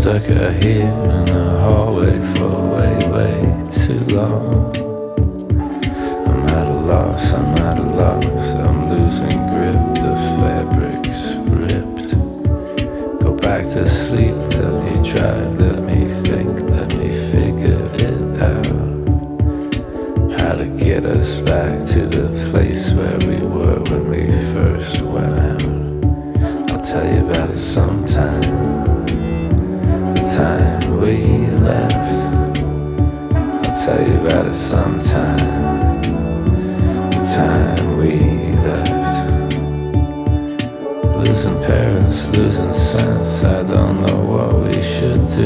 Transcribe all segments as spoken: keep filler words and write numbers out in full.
stuck out here in the hallway for way, way too long. I'm at a loss, I'm at a loss, I'm losing grip, the fabric's ripped. Go back to sleep, let me drive, let me think, let me figure it out. How to get us back to the place where we were when we first went out. I'll tell you about it sometime. The time we left, I'll tell you about it sometime. The time we left. Losing parents, losing sense, I don't know what we should do.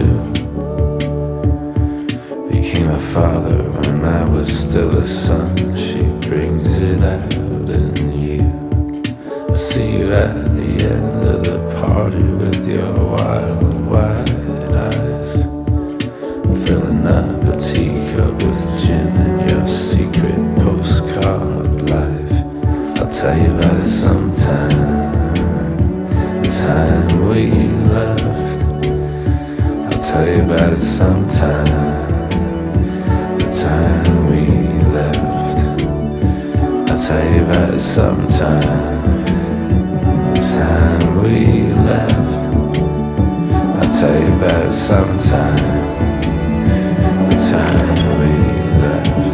Became a father when I was still a son, she brings it out in you. I'll see you at the end of the party with your wild, wide eyes. I'm filling up a teacup with gin and your secret postcard life. I'll tell you about it sometime. The time we left, I'll tell you about it sometime. The time we left, I'll tell you about it sometime. The time we left, I'll tell you about it sometime. The time we left.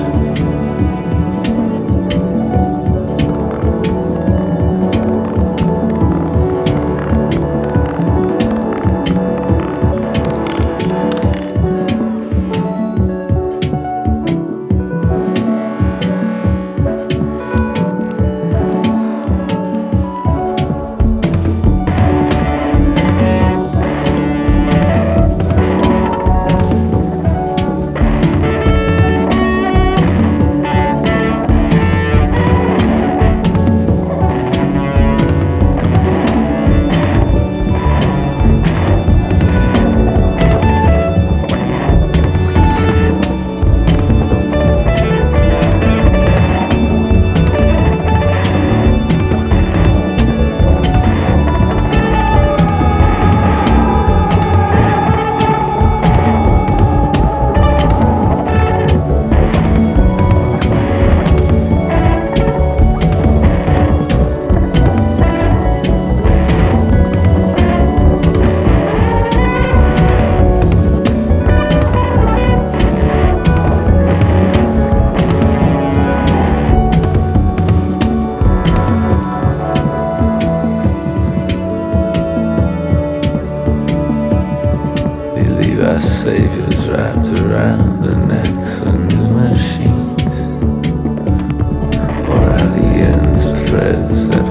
Our saviors wrapped around the necks of new machines, or at the ends of threads that